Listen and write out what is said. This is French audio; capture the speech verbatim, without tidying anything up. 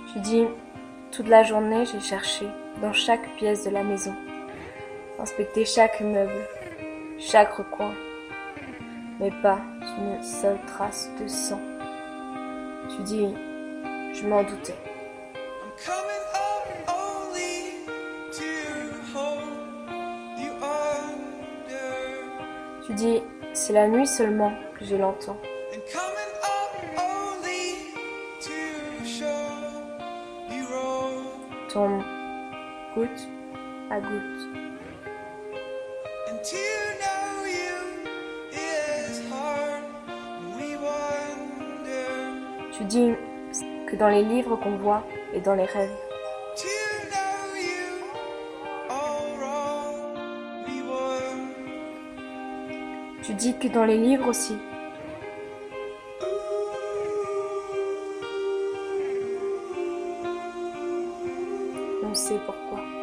Tu dis, toute la journée j'ai cherché dans chaque pièce de la maison, inspecté chaque meuble, chaque recoin, mais pas une seule trace de sang. Tu dis, je m'en doutais. Tu dis, c'est la nuit seulement que je l'entends. Tombe goutte à goutte. Tu dis que dans les livres qu'on voit et dans les rêves. Tu dis que dans les livres aussi. On sait pourquoi.